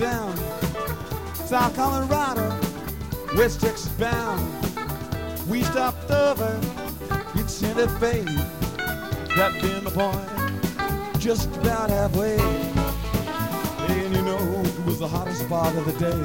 down, South Colorado, West Texas bound. We stopped over in Santa Fe. That been the point, just about halfway. And you know, it was the hottest part of the day.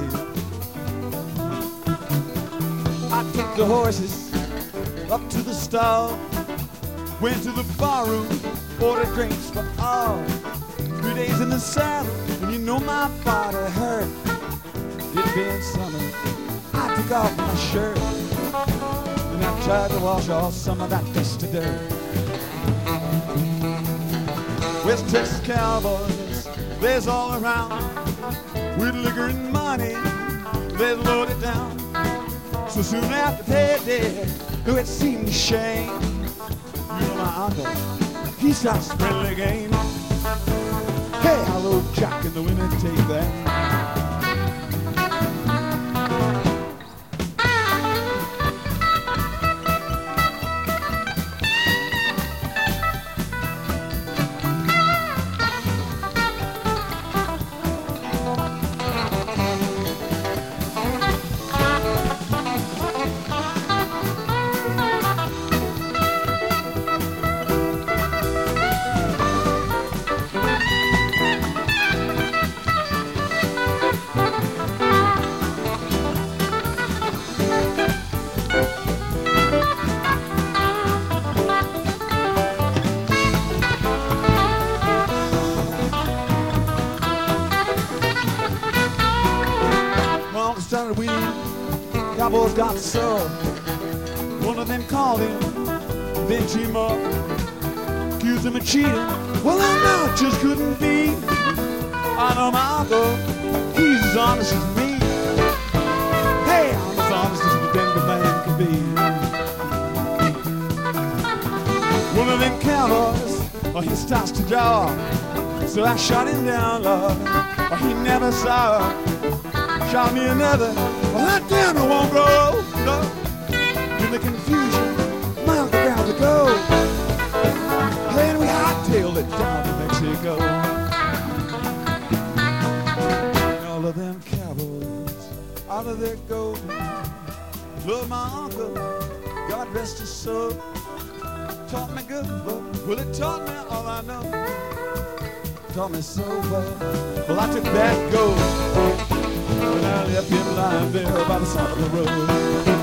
I took the horses up to the stall, went to the barroom, ordered drinks for all. 3 days in the saddle, and you know my body hurt. It being summer, I took off my shirt, and I tried to wash off some of that dusty dirt. West Texas cowboys, they's all around, with liquor and money, they load it down. So soon after payday, it seemed a shame. You know my uncle, he starts to play the game. Hey, hello, Jack, and the women take that. Started winning, cowboys got sore. One of them called him, bench him up, accused him of cheating. Well, I know it just couldn't be. I know my uncle, he's as honest as me. Hey, I'm as honest as the Denver man can be. One of them cowboys, he starts to draw, so I shot him down, Lord, he never saw. Shot me another, well that damn it won't grow, no. In the confusion, miles around to go. Then we hightailed it down to Mexico. All of them cowboys, out of their gold. Love my uncle, God rest his soul. Taught me good, well it taught me all I know. Taught me so well I took that gold. And I left him lying there by the side of the road.